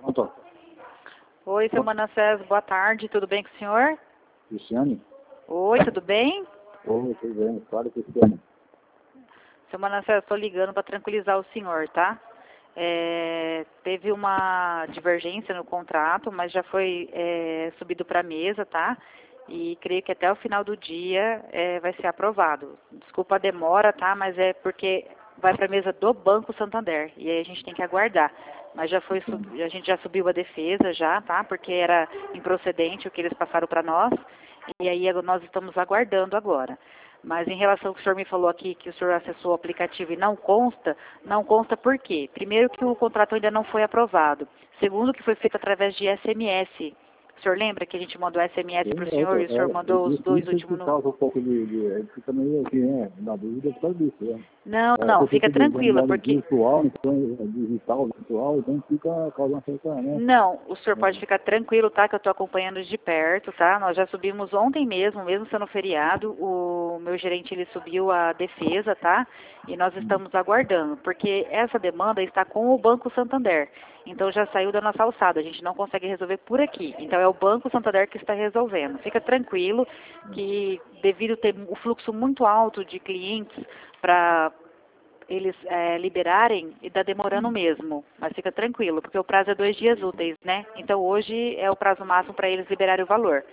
Pronto. Oi, seu Manassés, boa tarde, tudo bem com o senhor? Cristiane? Oi, tudo bem? Oi, tudo bem. Fala, Cristiane. Seu Manassés, estou ligando para tranquilizar o senhor, tá? Teve uma divergência no contrato, mas já foi subido para a mesa, tá? E creio que até o final do dia vai ser aprovado. Desculpa a demora, tá? Mas é porque vai para a mesa do Banco Santander. E aí a gente tem que aguardar. Mas já foi, a gente já subiu a defesa já, tá? Porque era improcedente o que eles passaram para nós. E aí nós estamos aguardando agora. Mas em relação ao que o senhor me falou aqui, que o senhor acessou o aplicativo e não consta por quê? Primeiro que o contrato ainda não foi aprovado. Segundo que foi feito através de SMS. O senhor lembra que a gente mandou SMS para o senhor e o senhor mandou os dois últimos... Causa um pouco ele fica meio aqui, né? Na dúvida por causa disso, né? Não, fica tranquila, porque... Virtual, então, digital, virtual, então fica causando certa, né? Não, o senhor pode ficar tranquilo, tá? Que eu estou acompanhando de perto, tá? Nós já subimos ontem mesmo sendo feriado, o meu gerente, ele subiu a defesa, tá? E nós estamos aguardando, porque essa demanda está com o Banco Santander. Então já saiu da nossa alçada, a gente não consegue resolver por aqui. Então é o Banco Santander que está resolvendo. Fica tranquilo que devido ter o fluxo muito alto de clientes para eles liberarem, e está demorando mesmo. Mas fica tranquilo, porque o prazo é 2 dias úteis, né? Então hoje é o prazo máximo para eles liberarem o valor.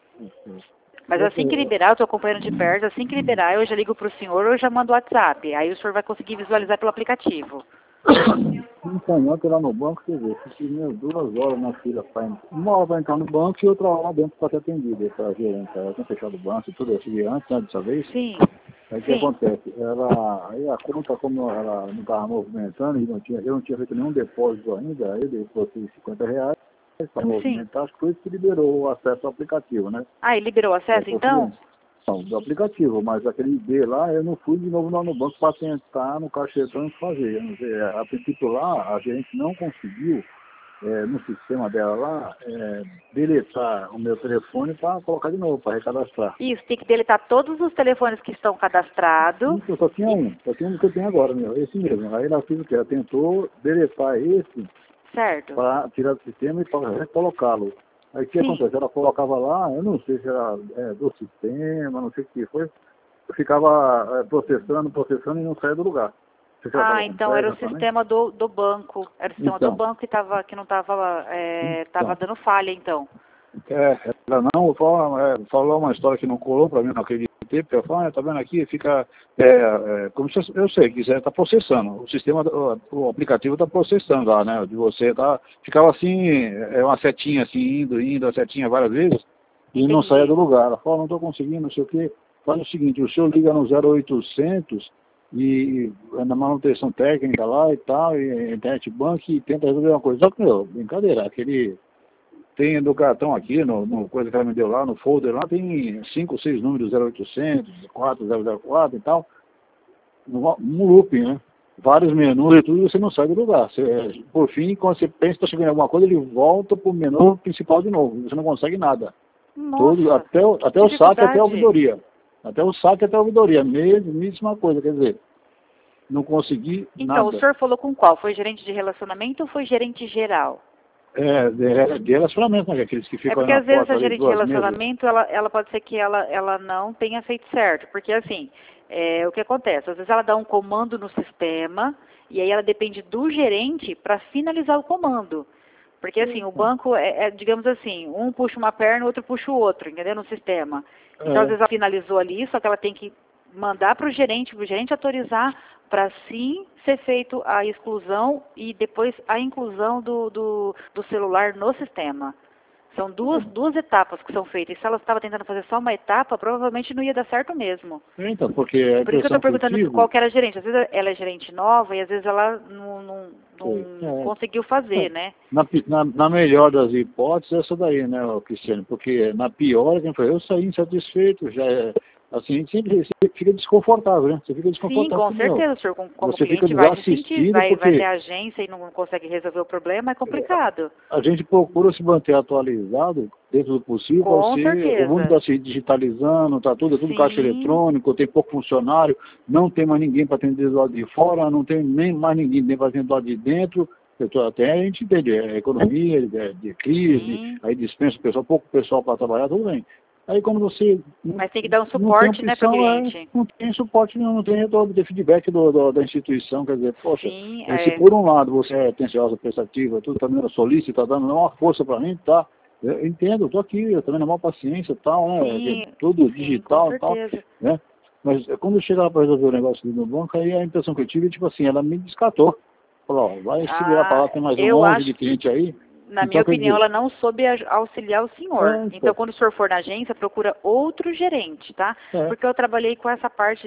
Mas assim que liberar, eu estou acompanhando de perto, assim que liberar, eu já ligo para o senhor ou eu já mando o WhatsApp. Aí o senhor vai conseguir visualizar pelo aplicativo. Então, ontem lá no banco, você vê, fiquei 2 horas na fila, uma hora para entrar no banco e outra hora lá dentro para ser atendido, para gerente. Ela tinha fechado o banco e tudo, eu cheguei antes, né, dessa vez. Sim. Aí o que acontece? Aí a conta, como ela não estava movimentando, eu não tinha feito nenhum depósito ainda, aí eu depositei R$50 para movimentar, acho que foi isso que liberou o acesso ao aplicativo, né? Ah, e liberou o acesso então? Não, do aplicativo, mas aquele ID lá, eu não fui de novo lá no banco para tentar no caixa eletrônico fazer. Eu não sei, a princípio lá, a gente não conseguiu, no sistema dela lá, deletar o meu telefone para colocar de novo, para recadastrar. Isso, tem que deletar todos os telefones que estão cadastrados. Isso, só tinha um que eu tenho agora, esse mesmo. Aí ela fez o quê? Ela tentou deletar esse para tirar do sistema e para recolocá-lo. Aí o que acontece? Ela colocava lá, eu não sei se era do sistema, não sei o que foi, eu ficava processando e não saía do lugar. Então era o sistema do banco. Era o sistema do banco que não estava dando falha, então. Ela não falou uma história que não colou para mim naquele tempo, ela falou, tá vendo aqui, fica, como se eu sei que está processando, o sistema, o aplicativo está processando lá, né, de você, ficava assim, uma setinha assim, indo, a setinha várias vezes, e não saía do lugar. Ela falou, não estou conseguindo, não sei o que, faz o seguinte, o senhor liga no 0800 e na manutenção técnica lá e tal, e internet bank e tenta resolver uma coisa. Só que, brincadeira, tem do cartão aqui, no coisa que ela me deu lá, no folder lá, tem 5 ou 6 números, 0800, 4004 e tal, no looping, né? Vários menus e tudo, e você não sai do lugar. Por fim, quando você pensa que está chegando em alguma coisa, ele volta para o menu principal de novo, você não consegue nada. Todo, até o saque, até a ouvidoria. Até o saque, até a ouvidoria, mesma coisa, quer dizer, não consegui nada. Então, o senhor falou com qual? Foi gerente de relacionamento ou foi gerente geral? De relacionamento, né? Aqueles que ficam porque na às vezes porta a ali, gerente de relacionamento, ela pode ser que ela não tenha feito certo. Porque assim, o que acontece? Às vezes ela dá um comando no sistema e aí ela depende do gerente para finalizar o comando. Porque assim, o banco digamos assim, um puxa uma perna, o outro puxa o outro, entendeu? No sistema. Então, às vezes ela finalizou ali, só que ela tem que mandar para o gerente autorizar para sim ser feito a exclusão e depois a inclusão do celular no sistema. São duas etapas que são feitas. E se ela estava tentando fazer só uma etapa, provavelmente não ia dar certo mesmo. Então, porque por isso que eu estou perguntando qual que era a gerente. Às vezes ela é gerente nova e às vezes ela não conseguiu fazer, né? Na melhor das hipóteses, essa daí, né, Cristiano? Porque na pior, eu saí insatisfeito, assim, sempre fica desconfortável, né? Você fica desconfortável. Sim, com certeza, senhor. Como você cliente vai se sentir, vai ter agência e não consegue resolver o problema, é complicado. A gente procura se manter atualizado dentro do possível. Com certeza. O mundo está se digitalizando, está tudo caixa eletrônico, tem pouco funcionário, não tem mais ninguém para atender do lado de fora, não tem nem mais ninguém para atender do lado de dentro. Até a gente entende, economia, de crise, Sim. aí dispensa o pessoal, pouco pessoal para trabalhar, tudo bem. Aí quando você Mas tem que dar um não tem suporte, né, para o opção, cliente. não tem suporte, não tem retorno de feedback da instituição, quer dizer, poxa, Sim, se por um lado você é atenciosa, prestativa, tudo também solícita, tá dando uma força para mim, tá? Eu entendo, eu tô aqui, eu também na maior paciência, tal, né? sim, Tudo sim, com digital e tal, certeza. né? Mas quando chega lá para resolver o negócio do banco, aí a impressão que eu tive, tipo assim, ela me descartou. Falou, ó, vai se virar para lá, tem mais um Eu monte acho de que, cliente aí. na minha Então, quer opinião, dizer, ela não soube auxiliar o senhor. Então, pô, quando o senhor for na agência, procura outro gerente, tá? é. Porque eu trabalhei com essa parte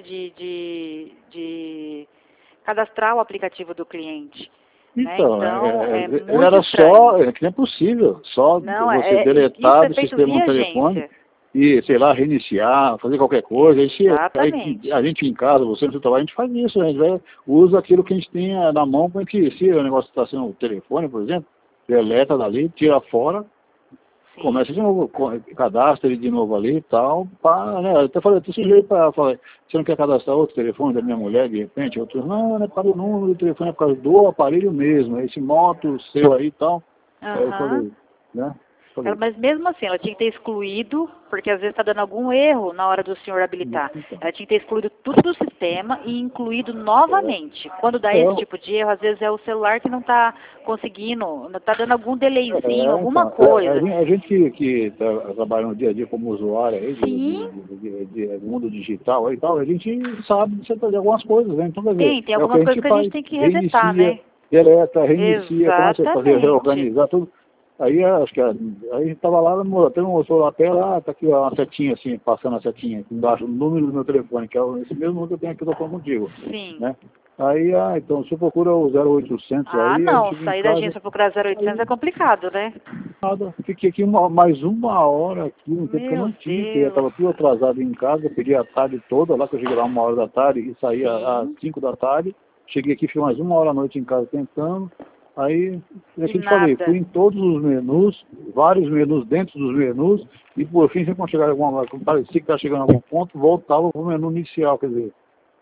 de cadastrar o aplicativo do cliente, né? Então, Então, é muito era estranho. só, que não é possível, só Não, você isso deletar é do feito sistema no via telefone agência. e, sei lá, reiniciar, fazer qualquer coisa. Aí Exatamente. a gente em casa, você no seu trabalho, a gente faz isso, a gente usa aquilo que a gente tem na mão para que, se o negócio está sendo o telefone, por exemplo, deleta dali, tira fora, Sim. começa de novo, cadastra ele de novo ali e tal, pá, né? Eu até falei, eu sujeito para falar, você não quer cadastrar outro telefone da minha mulher, de repente? Outro, não é para o número do telefone, é por causa do aparelho mesmo, esse moto seu aí e tal. Aí eu Aham. falei, né? Falei, Mas mesmo assim, ela tinha que ter excluído, porque às vezes está dando algum erro na hora do senhor habilitar. então, Ela tinha que ter excluído tudo do sistema e incluído novamente. Quando dá esse então, tipo de erro, às vezes é o celular que não está conseguindo, não está dando algum delayzinho, alguma coisa. a gente que trabalha no dia a dia como usuário aí, Sim, de mundo digital aí e tal, a gente sabe de fazer algumas coisas, né? Então, quer dizer, tem é o que a algumas coisas gente que a gente faz, tem que resetar, reinicia, né? deleta, reinicia, começa a fazer, Exatamente. reorganizar tudo. Aí acho que aí a gente estava lá, até mostrou a tela, tá aqui ó, uma setinha assim, passando a setinha aqui embaixo, o número do meu telefone, que é esse mesmo número que eu tenho aqui, eu tô falando contigo, Sim. né? Aí, então, se procura o 0800 Ah, aí, a gente não. chega em Sair da casa, agência para procurar 0800 é aí complicado, né? nada. Fiquei aqui mais uma hora aqui, um tempo que eu Meu não tive, porque eu Deus. estava tudo atrasado em casa, eu peguei a tarde toda lá, que eu cheguei lá 1 hora da tarde e saí às Sim. 5 da tarde. Cheguei aqui, fiquei mais 1 hora à noite em casa tentando. Aí, é E que eu te falei, nada. fui em todos os menus, vários menus dentro dos menus, e por fim, sempre quando chegava em alguma, quando parecia que estava chegando a algum ponto, voltava para o menu inicial, quer dizer,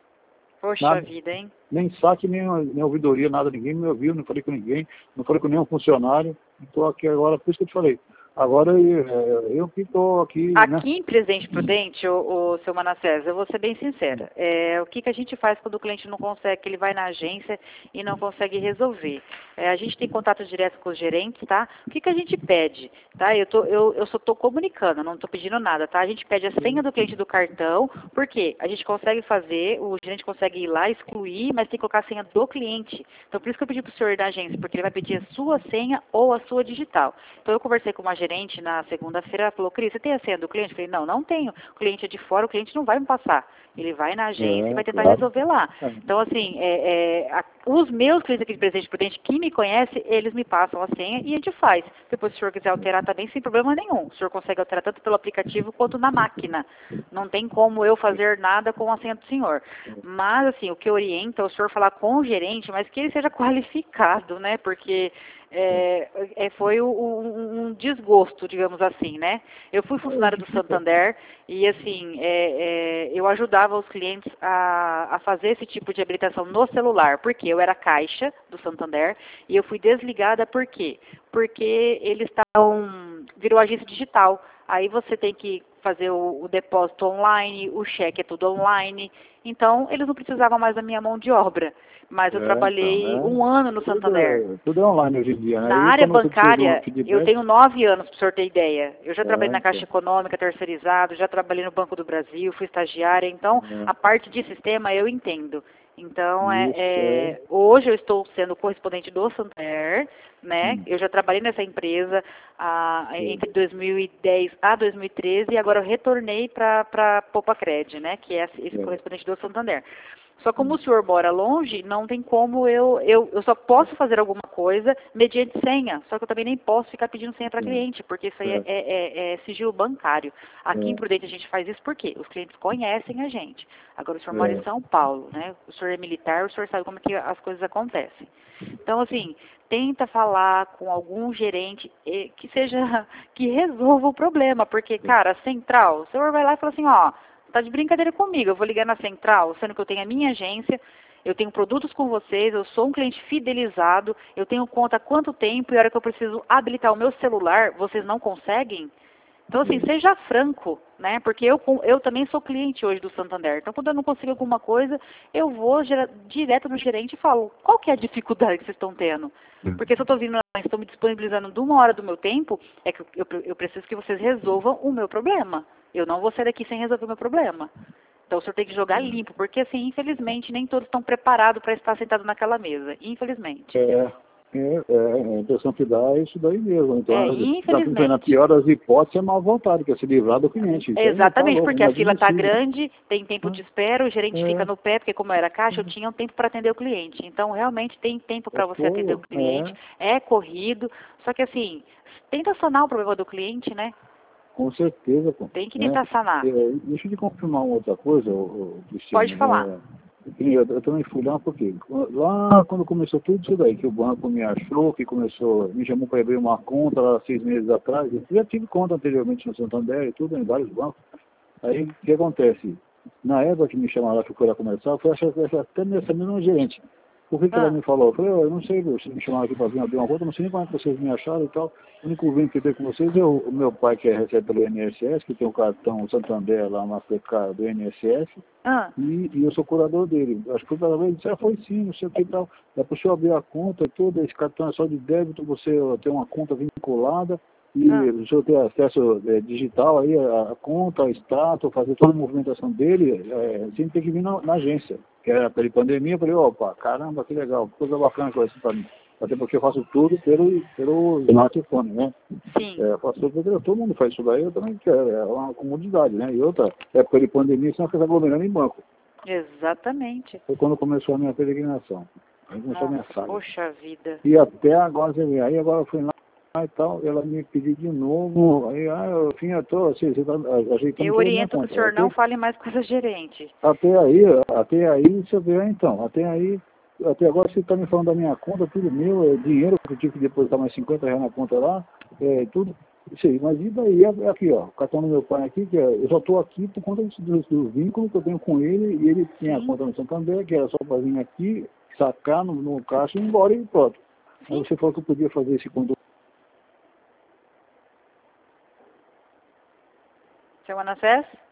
Poxa nada. vida, hein? Nem saque, nem ouvidoria, nada, ninguém me ouviu, não falei com ninguém, não falei com nenhum funcionário. Estou aqui agora, por isso que eu te falei. Agora eu que estou aqui, né? Aqui em Presidente Prudente, o seu Manassés, eu vou ser bem sincera. O que a gente faz quando o cliente não consegue, que ele vai na agência e não consegue resolver? A gente tem contato direto com os gerentes, tá? O que a gente pede? Tá? Eu só estou comunicando, não estou pedindo nada, tá? A gente pede a senha do cliente do cartão, porque a gente consegue fazer, o gerente consegue ir lá, excluir, mas tem que colocar a senha do cliente. Então, por isso que eu pedi para o senhor da agência, porque ele vai pedir a sua senha ou a sua digital. Então, eu conversei com uma gerente na segunda-feira, ela falou, Cris, você tem a senha do cliente? Eu falei, não tenho. O cliente é de fora, o cliente não vai me passar. Ele vai na agência e vai tentar Claro. resolver lá. Então, assim, os meus clientes aqui de Presidente Prudente, que me conhecem, eles me passam a senha e a gente faz. Depois, se o senhor quiser alterar também, sem problema nenhum. O senhor consegue alterar tanto pelo aplicativo quanto na máquina. Não tem como eu fazer nada com a senha do senhor. Mas, assim, o que orienta é o senhor falar com o gerente, mas que ele seja qualificado, né? Porque foi um desgosto, digamos assim, né? Eu fui funcionária do Santander e, assim, eu ajudava os clientes a fazer esse tipo de habilitação no celular, porque eu era caixa do Santander e eu fui desligada, por quê? Porque eles virou agência digital. Aí você tem que fazer o depósito online, o cheque é tudo online. Então, eles não precisavam mais da minha mão de obra. Mas eu Então, trabalhei 1 ano no Santander. tudo é online hoje em dia, né? Na E área quando você precisa de um bancária, eu feedback, tenho 9 anos, para o senhor ter ideia. Eu já trabalhei na Caixa então, Econômica, terceirizado, já trabalhei no Banco do Brasil, fui estagiária. Então, a parte de sistema eu entendo. Então, isso hoje eu estou sendo correspondente do Santander, né? hum, Eu já trabalhei nessa empresa é, entre 2010 a 2013 e agora eu retornei para Popacred, né? Que é esse é, correspondente do Santander. Só como o senhor mora longe, não tem como eu só posso fazer alguma coisa mediante senha. Só que eu também nem posso ficar pedindo senha para cliente, porque isso aí é sigilo bancário. Aqui em Prudente a gente faz isso porque os clientes conhecem a gente. Agora o senhor mora em São Paulo, né? O senhor é militar, o senhor sabe como é que as coisas acontecem. Então, assim, tenta falar com algum gerente que resolva o problema, porque, cara, a central, o senhor vai lá e fala assim, ó, tá de brincadeira comigo, eu vou ligar na central, sendo que eu tenho a minha agência, Eu tenho produtos com vocês, eu sou um cliente fidelizado, eu tenho conta há quanto tempo e a hora que eu preciso habilitar o meu celular, vocês não conseguem? Então, assim, seja franco, né? Porque eu também sou cliente hoje do Santander. Então, quando eu não consigo alguma coisa, eu vou direto no gerente e falo, qual que é a dificuldade que vocês estão tendo? Porque se eu estou vindo lá, estou me disponibilizando de 1 hora do meu tempo, é que eu preciso que vocês resolvam o meu problema. Eu não vou sair daqui sem resolver o meu problema. Então, o senhor tem que jogar limpo, porque, assim, infelizmente, nem todos estão preparados para estar sentados naquela mesa. Infelizmente. A impressão que dá é isso daí mesmo. Então, na infelizmente. pior das hipóteses, é má vontade, que é se livrar do cliente. Exatamente, porque a fila está grande, tem tempo de espera, o gerente fica no pé, porque como eu era caixa, eu tinha um tempo para atender o cliente. Então, realmente, tem tempo para você atender o cliente, é corrido. Só que, assim, tenta sanar o problema do cliente, né? Com certeza, pô. Tem que tentar sanar. Deixa eu te confirmar uma outra coisa, Cristiano. Pode falar. Eu também fui lá porque lá quando começou tudo isso daí, que o banco me achou, me chamou para abrir uma conta lá 6 meses atrás, eu já tive conta anteriormente no Santander e tudo, em vários bancos. Aí o que acontece? Na época que me chamaram lá que eu fui lá começar, eu fui achar até nessa mesma gerente. Por que ela me falou? Eu falei, eu não sei, vocês me chamaram aqui para vir abrir uma conta, não sei nem como é que vocês me acharam e tal. O único vínculo que eu tenho com vocês é o meu pai, que recebe pelo INSS, que tem um cartão Santander lá, Mastercard do INSS, e eu sou curador dele. Acho que o vez disse, foi sim, não sei o que e tal. É para o senhor abrir a conta toda, esse cartão é só de débito, você tem uma conta vinculada, e o senhor tem acesso digital aí, a conta, a status, fazer toda a movimentação dele, sem ter que vir na agência. Que era pela pandemia, eu falei, opa, caramba, que legal, coisa bacana com isso para mim. Até porque eu faço tudo pelo smartphone, né? Sim. Faço tudo, todo mundo faz isso daí, eu também quero, é uma comodidade, né? E outra, época de pandemia, senão fica aglomerando em banco. Exatamente. Foi quando começou a minha peregrinação. Aí começou a minha saga. Poxa vida. E até agora, você vê, aí agora eu fui lá e tal, ela me pediu de novo, aí, enfim, eu tô, assim, você tá ajeitando. Eu oriento que o senhor não fale mais com essa gerente. Até aí, você vê, então, até agora você está me falando da minha conta, tudo meu, dinheiro, que eu tive que depositar mais R$50 na conta lá, tudo, isso aí, mas e daí, aqui, ó, o cartão do meu pai aqui, que eu só estou aqui por conta do vínculo que eu tenho com ele, e ele tinha a conta no Santander, que era só para vir aqui, sacar no caixa e ir embora e pronto. Aí você falou que eu podia fazer esse controle. Seu Manassés?